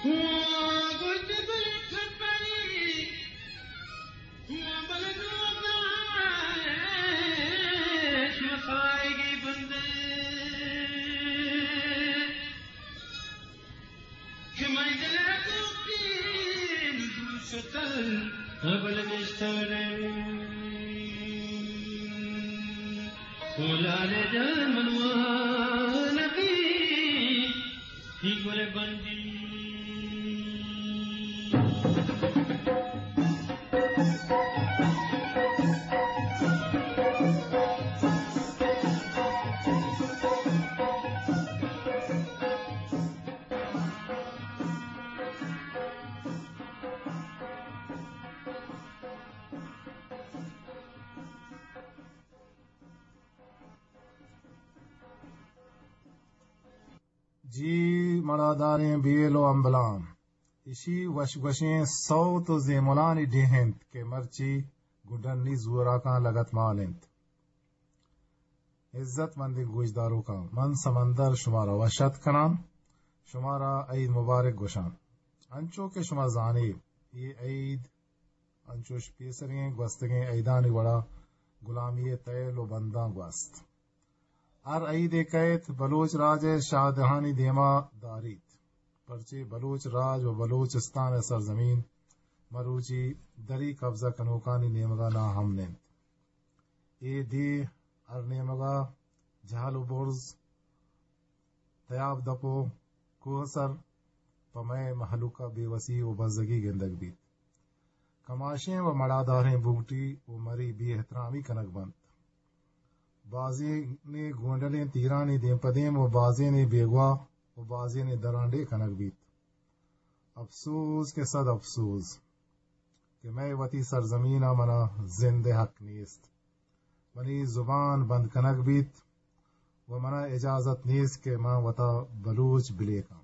جی مراداریں بیل و امبلام اشی وشگوشیں صوت و زیمولانی ڈیہنت کے مرچی گڈنی زورا کا لگت مالنت عزت مندی گوجدارو کا من سمندر شمارا وشت کنام شمارا عید مبارک گوشان انچو کے شما زانی یہ عید انچوش پیسریں گوستگیں عیدانی وڑا غلامی تیل و بنداں گوست ار عید قیت بلوچ راج شاہدہانی دیما داریت پرچے بلوچ راج و بلوچستان سرزمین مروچی دری قبضہ کنوکانی نیمگا نا ہم نند اے دی ار نیمگا جہل و برز تیاب دپو کوہسر پمے محلوکا بے وسیع و بزدگی گندگ بیت کماشیں و مڑاداریں بوٹی و مری بی احترامی کنک بند بازی نے گونڈلیں تیرانی دیم پدیم و بازی نے بیگوا و بازی نے درانڈے کنک بیت افسوس کے صد افسوس کہ میں وتی سرزمینہ منا زندہ حق نیست منی زبان بند کنک بیت و منا اجازت نیست کہ ماں وتا بلوچ بلے کا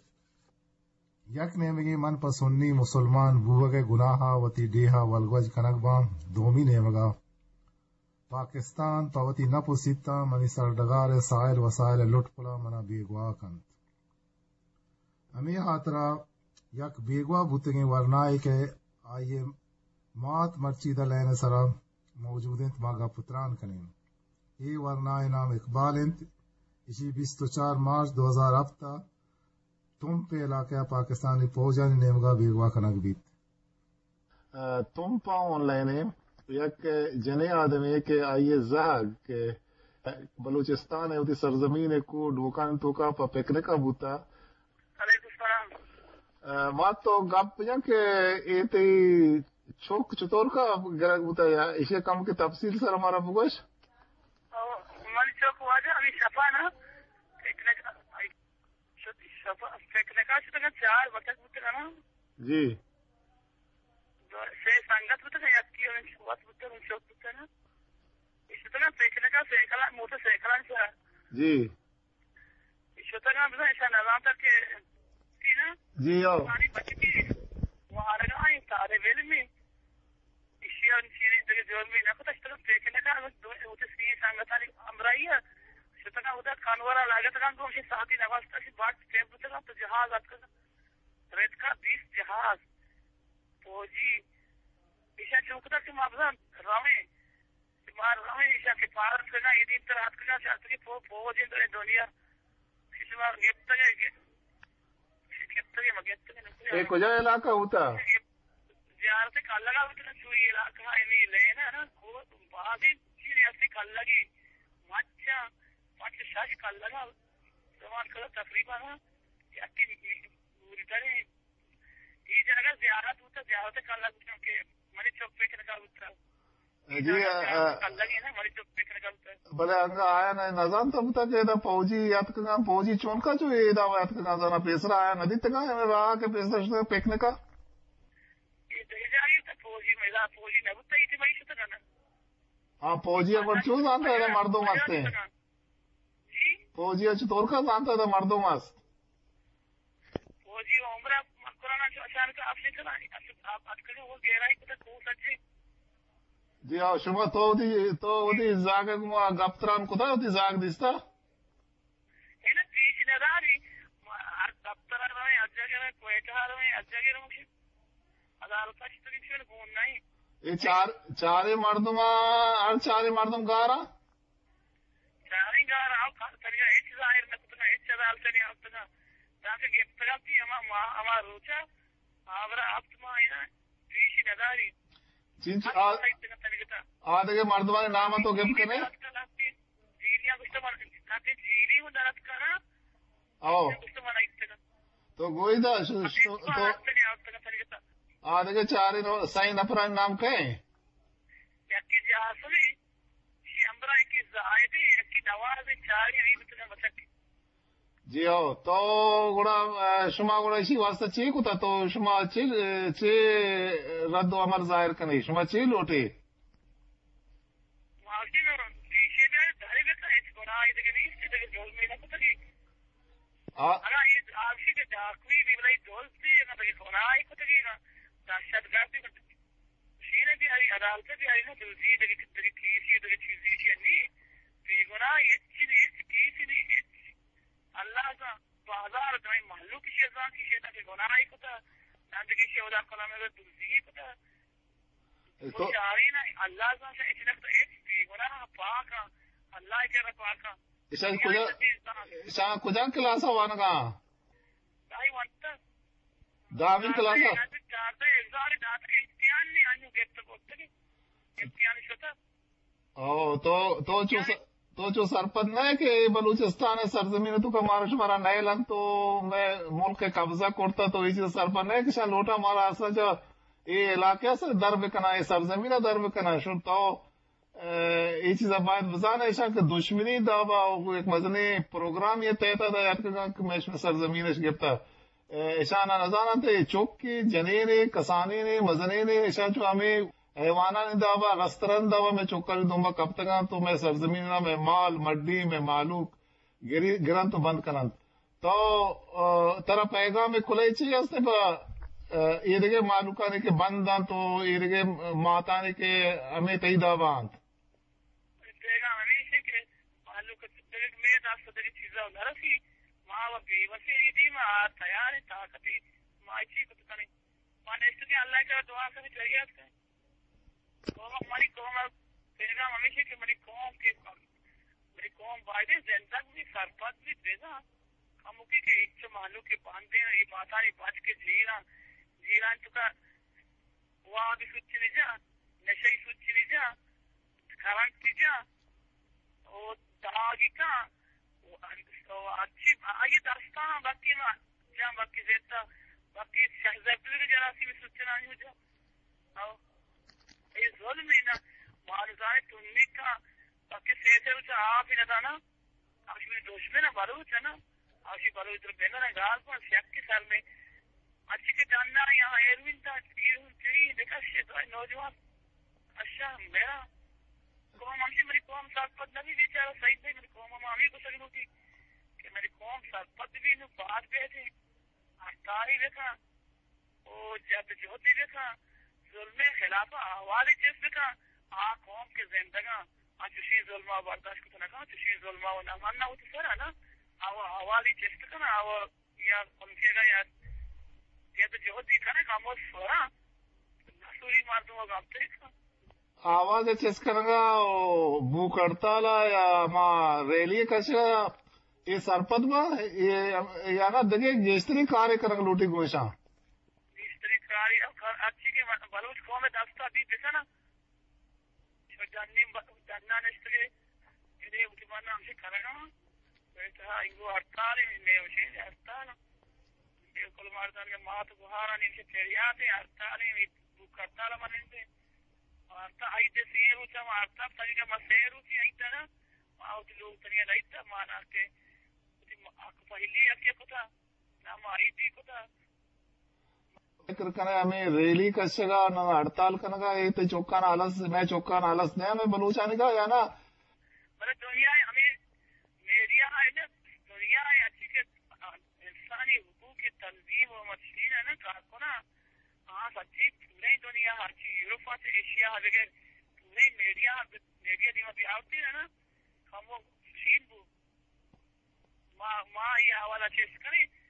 یک نیمگی من پسنی مسلمان بوگے گناہا وتی ڈیہا ولگوج کنک بام دومی نیمگا پاکستان پوتی نپو سیتا منی سردگار سائل وسائل لٹ پلا منا بیگوا کنت ہمیں خاطرہ یک بیگوا بوتگیں ورنائی کے آئیے مات مرچیدہ لینے سرا موجود انت ماگا پتران کنین یہ ورنائی نام اقبال انت اسی 24 مارچ 2007 تم پہ علاقہ پاکستانی فوجانی نیمگا بیگوا کنک بیت تم پاؤن لینے یک جنے آدمی کے آئیے زاگ کہ بلوچستان ہے ہوتی سرزمین کو ڈوکان تو کا پکنے کا بوتا علیکم السلام مات تو گپ یا کہ ایتے چوک چطور کا گرگ بوتا یا اسے کم کی تفصیل سر ہمارا بگوش مالی چوک واجہ ابھی شفا نا فیکنے کا چھتا 4 وقت بوتا نا جی سے سنگت بوتا نا یکی اور وقت بوتا نا چوک بوتا نا اس طرح فیکنے کا سیکلا موتا سیکلا نسا جی اس طرح بزا ایسا نظام تک کہ نا جی یو پانی بچی تھی وہاں لگا آئیں تارے ویل میں اسی اور چیزیں دیکھے جور میں نہ پتا اس طرح فیکنے کا ہوتے سی سنگت آنی امرائی ہے اس طرح ہوتا کانورا لاغت کان کو اسے ساتھی نواستا سی بات ٹیپ بوتا نا تو جہاز آت کا ریت کا 20 جہاز فوجی ایشا چوکتا کہ مابزان راویں مار راویں ایشا کے پارت کرنا یہ دین تر ہاتھ کرنا چاہتا کہ فوجی اندر دنیا کسی بار گیبتا گئے ایک کجا علاقہ ہوتا زیارت کل لگا ہوتا چوئی علاقہ ایمی لینا نا بعضی چیز ایسی کل لگی مچا 5-6 کل لگا زمان کرو تقریبا نا یکی موریداری یہ جگہ زیارت ہوتا زیارت کل لگا کہ منی چوک پیکنے کا ہوتا جی کل لگی نا منی چوک پیکنے کا ہوتا بلے انگا آیا نا نظام تا بتا کہ دا فوجی یاد کا فوجی چون کا جو یہ دا یاد کا زنا پیسرا آیا ندی تک ہے رہا کہ پیسرا پیکنے کا یہ دے جاری تا فوجی میرا فوجی نہ ہوتا یہ تھی شتا نا ہاں فوجی اگر چون آتا ہے مردوں واسطے جی فوجی چطور کا آتا ہے مردوں واسطے فوجی عمرہ قرآن جو اچانک آپ سے چلا آپ اٹکنے وہ گہرائی کو تک سچے جی ہاں شما تو زاگ گپتران کو تھا زاگ دستا ہے نا پیچ نداری دفتر میں ہر جگہ میں کوئٹہ جگہ مجھے عدالت اشتری گون نہیں یہ چارے مردم ہر چارے مردم گارا چارے گارا تریا ایک ظاہر نہ کتنا ایک عدالت نہیں آتا تاکہ گفتگا کی ہمارا روچا آورا آپ تمہارا ریشی نداری آدھے مردمان نام تو گپ کرنے جیلیاں کچھ تو جیلی ہوں درد کرنا تو گوئی دا آدھے چارے سائیں نفران نام کہیں یکی جاسوی شمبرا کی زائدی یکی نواز چاری نہیں بتنا مسکی جی ہو تو گوڑا شما گوڑا اسی واسطہ چی کو تھا تو شما چی رد و عمل ظاہر کرنی شما چی لوٹے معاشی میں دیشے میں دھاری بیتا ہے اس گناہ دیکھے نہیں اس سے دیکھے جول میں نہ کتا گی اگر یہ آگشی کے ڈاکوی بھی بلائی دوستی ہے نا دیکھے گناہ کتا گی نا داشت گردی کتا گی شینے بھی آئی عدالتیں بھی آئی نا دلزی دیکھے کتری کیسی دیکھے چیزی چیئے نہیں بی گناہ یہ چیز کیسی نہیں اللہ کا بازار جو محلو کی شیطان کی شیطان کے گناہ کتا نند کی شیطان کلام میں دلزی کتا تو چاری نا اللہ کا سے اتنا کتا ایک بی گناہ پاکا اللہ کے رب پاکا شاہ کجا کلاسا وانگا دائی وانتا داوی کلاسا چارتا ایزاری داتا امتحان نہیں آنیو گیتا گوتا گی امتحان شتا تو جو سرپد نہ ہے کہ بلوچستان سرزمین تو کا مارش مارا نئے لن تو میں ملک کے قبضہ کرتا تو یہ سرپد نہیں ہے کہ شاہ لوٹا مارا اصلا جو یہ علاقہ سے درب کنا یہ سرزمین درب کنا شو تو یہ چیز باید بزانا ایشا کہ دشمنی دابا ایک مزنی پروگرام یہ تیتا دا یاد کرنا کہ میں اس میں سرزمین اس گفتا ایشانا نزانا تا یہ چوک کی جنینے کسانینے مزنینے ایشا جو ہمیں حیوانہ دابا رسترن دابا میں چوکر دومبا کب تکا تو میں سرزمین میں مال مڈی میں معلوق گرن تو بند کرن تو ترا پیغام میں کھلے چاہیے اس نے با یہ دیکھے معلوقانے کے بندان تو یہ دیکھے ماتانے کے ہمیں تئی دابان پیغام ہمیشہ کہ معلوق میں داستا دیکھ چیزا ہو رسی ماں و بیوسی دی ماں تیاری طاقتی ماں چی کتکنی ماں نیستے کہ اللہ کا دعا سے بھی چاہیے ہماری قوم پیغام ہمیشہ کہ میری قوم بائدے زندگ بھی سرپت بھی دینا ہم کی کہ ایک چو محلو کے باندھے یہ باتانی بچ کے جیران تو کا وہاں بھی سوچی نہیں جا نشہی سوچی نہیں جا کرنٹ کی جا اور داغی کا اچھی آئیے داستان باقی میں جا باقی زیتا باقی شہزیبلی جراسی میں سوچنا نہیں ہو جا یہ ظلم ہے نا مارزائے تنمی کا باقی سیسے ہوچا آپ ہی نہ نا آشی میری دوشمے نا بروچ ہے نا آشی بروچ رو بینر ہے گال پر شیک کے سر میں اچھی کے جاننا یہاں ایروین تا چیئی دیکھا شیطوئی نوجوان اچھا میرا قوم ہمشی میری قوم سرپت نبی بیچارہ سعید بھائی میری قوم ہمامی کو سکنو کی کہ میری قوم سرپت بھی نو بات بیٹھے اختاری دیکھا او جد جوتی دیکھا ظلم خلافہ احوالی چیز دیکھا قوم کے زندگاں چشی ظلمہ برداشت کو تنکا چشی ظلمہ و نماننا ہوتی سر ہے نا احوالی چیز دیکھا نا یا کمچے گا یا تو جو دیکھا نا کامو سورا نسوری مردوں کا گام تریکا آواز چیز کرنگا بو کرتالا یا ما ریلی کشا یہ سرپد با یا نا دگے گیشتری کارے کرنگ لوٹی گوشاں گیشتری کاری اچھی کے بلوچ قوم میں دستا بھی دیکھا نا جننا نشتگے انہیں اتمانا ہم سے کرنا بیٹھا انگو ہرتالی میں اسے ہرتالا کل ماردان کے مات گوھارا نہیں سے تیریاتے ہرتالی میں بھوک ہرتالا منندے ہرتا آئیتے سیر ہوتا ہرتا تاکہ مسیر ہوتی آئیتا نا آؤتی لوگ تنیا لائیتا مانا کے پہلی اکی کتا نام آئیتی کتا ذکر کرنے ہمیں ریلی کشگا نہ ہڑتال کرنگا یہ تو چوکان آلس میں چوکان آلس نہیں ہمیں بلوچانی کا یا نا بلے دنیا ہمیں میڈیا ہے نا دنیا ہے اچھی کہ انسانی حقوق کی تنظیم و مشین ہے نا کارکونا سچی پورے دنیا اچھی یوروپا سے ایشیا بغیر پورے میڈیا دیما بھی آتی ہے نا ہم وہ مشین بو ماں یہ حوالہ چیز کریں کہ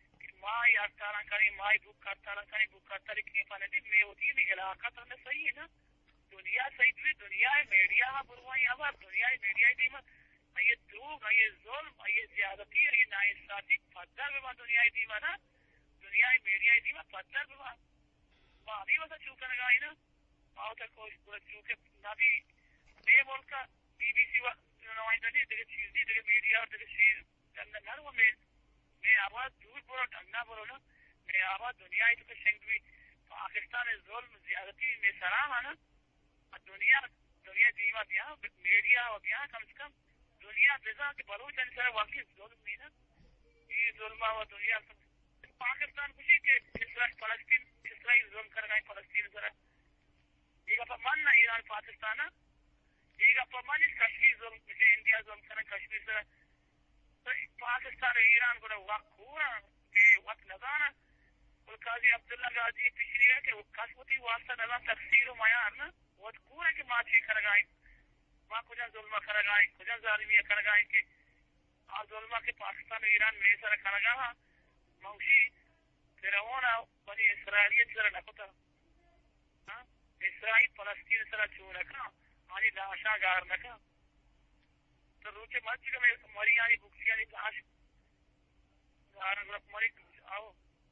مائی اختارا کنی مائی بک اختارا کنی بک اختاری کنی پاندی میں ہوتی ہے علاقہ تو ہمیں صحیح ہے نا دنیا صحیح بھی دنیا میڈیا بروائیں اب دنیا میڈیا دیما یہ دروغ یہ ظلم یہ زیادتی یہ ناانصافی پتہ بما دنیا دیما نا دنیا میڈیا دیما پتہ بما مامی واسا چوکن گائی نا ماو تا کوئی پورا چوکے نبی بے ملک بی بی سی نمائندہ نہیں دیکھ چیز نہیں دیکھ میڈیا دیکھ شیر کرنا نہ وہ میں آواز دور برو ڈھنگنا برو نا میں آواز دنیا ہی تو شنگوی پاکستان ظلم زیادتی میں سلام ہے نا دنیا دیما بیا میڈیا و بیا کم سے کم دنیا بزا کہ بلوچ انسان واقعی ظلم نہیں نا یہ ظلم و دنیا پاکستان خوشی کہ اسرائیل فلسطین اسرائیل ظلم کر گئے فلسطین ذرا یہ کا من نہ ایران پاکستان یہ کا من اس کشمیر ظلم جیسے انڈیا ظلم کرنا کشمیر ذرا پاکستان ایران کو وقت ہوا کہ وقت نظانا قاضی عبداللہ غازی پچھلی ہے کہ قسمتی واسطہ نظام تفسیر و معیار نا وہ کور ہے کہ ماں چی کر گائیں ماں کجا ظلمہ کر گائیں کجا ظالمیہ کر گائیں کہ آپ ظلمہ کے پاکستان و ایران میں سر کر گا موشی فرعون بنی اسرائیلیت سر نکتا اسرائیل فلسطین سر چون رکھا آنی لاشا گار نکا تو روچے مسجد میں مری آنی بکسی آنی لاش گار گرپ مری آؤ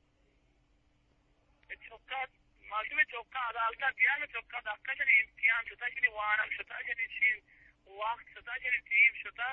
چوکا ماشی میں چوکا عدالتا دیا میں چوکا دکا چلی امتحان شتا چلی وانم شتا چلی چین وقت شتا چلی ٹیم شتا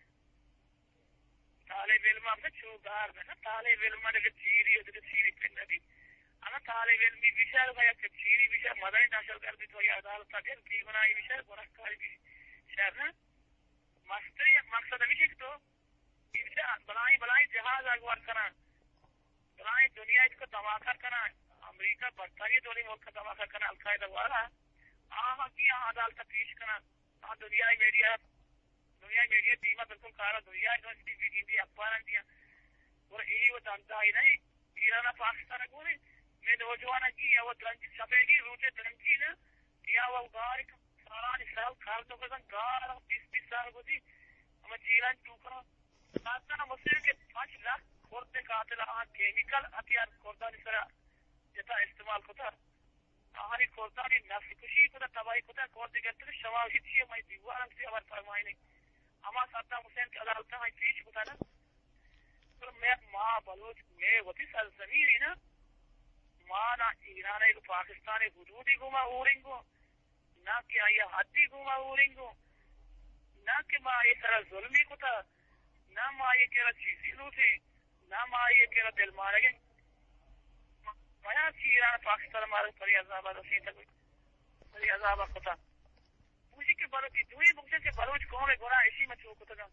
طالب علم آپ نے چوگار میں طالب علم نے چیری ہے چیری پھر ندی انا طالب علمی بیشار بھائی کہ چیری بیشار مدنی ناشر کر دی تو یہ عدالتا دیا کی بنائی بیشار گناہکاری بیشار نا مستری مقصد ہمیشہ کہ تو بلائی جہاز اگوار کرنا بلائی دنیا اس کو دھماکہ کرنا امریکہ برطانیہ دولی ملک کا دھماکہ کرنا القاعدہ والا آہاں کی عدالت پیش کرنا دنیا میڈیا دیما بالکل کارا دنیا یونیورسٹی بھی گندی اخبار دیا اور یہی وہ دانتا ہی نہیں ایران پاکستان کو نہیں میں نوجوان کی یا وہ درنجی سفیدی روٹے درنجی نا یا وہ گار سارا سال کھارتوں کا گار 20 سال کو دی ہمیں چیران ٹوکرا ساتھ مسئلے کے 5 لاکھ کھورتے قاتل کیمیکل ہتھیار کھوردانی سرا جتا استعمال ہوتا آہانی کھوردانی نفس کشی کو تباہی کو کھورتے کرتے شواہی تھی ہمیں دیوارم سے ہمارے فرمائی نہیں ہما صدام حسین کی عدالتہ ہمیں پیش ہوتا نا تو میں ماں بلوچ میں وطی سرزمینی نا ماں نہ ایران ایک پاکستانی حدودی گما اورنگو نہ کہ آیا حدی گما اورنگو نہ کہ ماں یہ سر ظلمی کو تھا نہ ماں یہ کہہ رہا چیزی لوٹی نہ ماں یہ کہہ رہا دل مارے گئے مایا چی ایران پاکستان مارے پری عذابہ رسین تک پری عذابہ کو تھا مجھے کہ بلوچ دوئی بکشن کے بلوچ قوم گناہ اسی میں چوکو تھا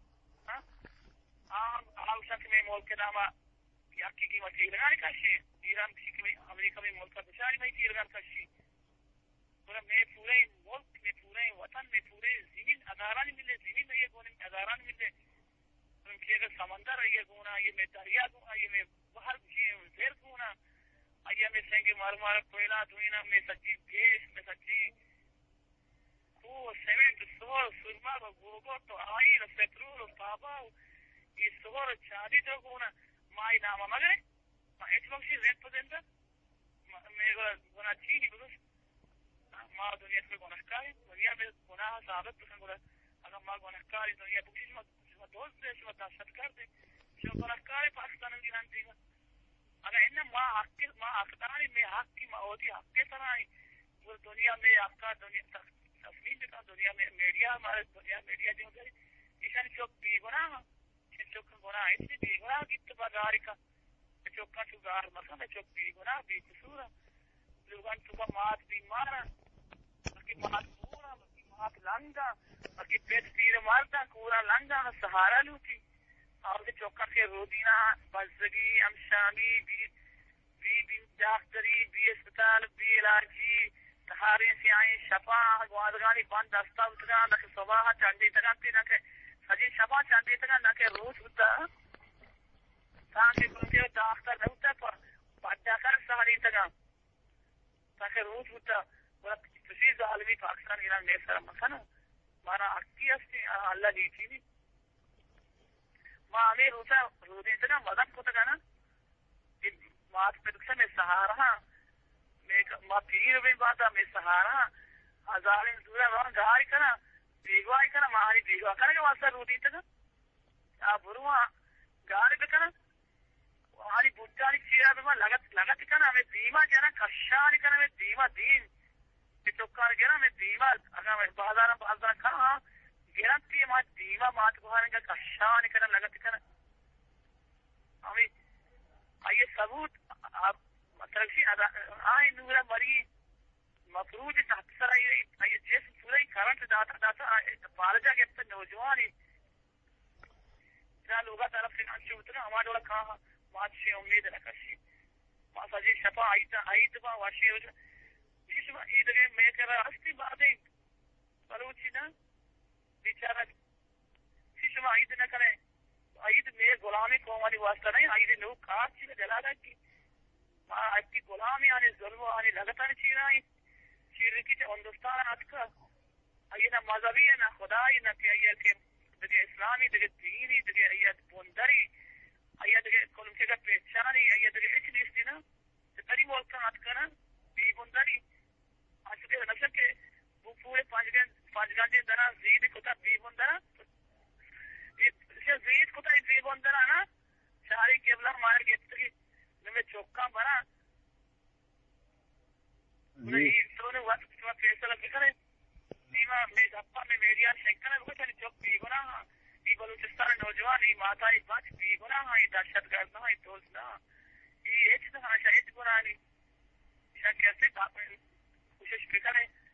عام شک میں ملک کے نامہ یاکی کی مچی لگانے کا شی ایران کسی میں امریکہ میں ملک کا بچاری میں تیر گان کا شی پورا میں پورے ملک میں پورے وطن میں پورے زمین اداران ملے زمین میں یہ گونے اداران ملے ان کی اگر سمندر ہے یہ گونا یہ میں دریا گونا یہ میں بہر زیر گونا یہ میں سنگی مارمار کوئلہ دوئینا میں سچی گیس میں سچی کو سیمنٹ سور سرما گوگو تو آئیل پیٹرول پابا یہ سور چاندی تو گونا مائی نامہ مگر ایچ بخشی ریٹ پزنده میگه گناه چینی بگوش ما دنیا میں گناهکاری دنیا میں گناه ثابت بکن گولا اگر ما گناهکاری دنیا بگوشی شما دوست دے شما داشت کرده شما گناهکاری پاکستان ایران دیگا اگر این ما حقداری میں حق کی معودی حق کے طرح آئی وہ دنیا میں حقا دنیا تسلیم بکن دنیا میں میڈیا ہمارے دنیا میڈیا دیوں گئی ایشان چوک بی گناہ چوک گناہ اس لیے بی گناہ کی اتباگاری کا چوکا چوگار مثلا چوک بی گناہ بی قصور لوگان چوکا مات بیمارا باقی مات پورا باقی مات لنگا باقی پیٹ پیر مارتا کورا لنگا سہارا لوٹی اور چوکا کے رودینا بزدگی امشامی بی ڈاکٹری بی اسپتال بی علاجی تہاری سے آئیں شپا گوادگانی بند دستا اتنا نہ کہ صبح چاندی تک نہ کہ سجی شپا چاندی تک نہ کہ روز ہوتا تاکہ کیونکہ ڈاکٹر نہ ہوتا پڑھا کر سہاری تک تاکہ روز ہوتا کسی ظالمی پاکستان ایران میں سر مسنا مانا اکی استی اللہ دیتی نہیں ماں ہمیں روزہ رودی تک مدد کو تک نا مات پہ دکھتا میں سہارا ما پیر بھی باتا میں سہارا ہزار دورا وہاں گاڑی کرنا بیگوائی کرنا مہاری بیگوا کرنا کہ وہاں روٹی تک آپ بروا گاڑی پہ کرنا وہاں بچانی چیرا بھی وہاں لگت کرنا ہمیں دیما کہنا کشانی کرنا ہمیں دیما دین چوکا گرا میں دیما اگر میں بازار کھانا گرانتی ہے دیما مات بہارے کا کشانی کرنا لگت کرنا ہمیں آئیے ثبوت آپ مطلب آئی نورا مری مفروض تحت سر آئیے جیسے پورا ہی کرنٹ داتا پالجا کے اپنے نوجوانی جہاں لوگا طرف سے نانچو اتنا ہمارے والا کہاں مات سے امید رکھشی ماسا جی شفا آئی تبا واشی ہو جا شما عید گئے میں کر رہا ہستی باتیں بلوچی نا بیچارہ شما عید نہ کریں عید میں غلامی قوم والی واسطہ نہیں عید لوگ کار چیز جلالا کی عید کی غلامی آنے ظلم آنے لگتا نہیں چیز آئی چیز کی ہندوستان آج کا یہ نہ مذہبی ہے نہ خدای نہ کہ یہ کہ دگے اسلامی دگے دینی دگے یہ بندری یہ دگے کلم کے کا پہچانی یہ دگے اچ نیستی نا تری ملک کا آج کا نا بی بندری آج کے نشر کے وہ پورے 5 گھنٹے درا زید کتا بی بندرا زید کتا بی بندرا نا شہری قبلہ مار گئے میں چوکا بنا تو نے وقت فیصلہ کرے نیما میں اپا میں میڈیا شکل کو چلی چوک بی بنا یہ بلوچستان نوجوان یہ ماتا یہ بات بی بنا یہ دہشت گرد نہ یہ دوست نہ یہ ایچ نہ شاید بنانی کیسے کوشش کرے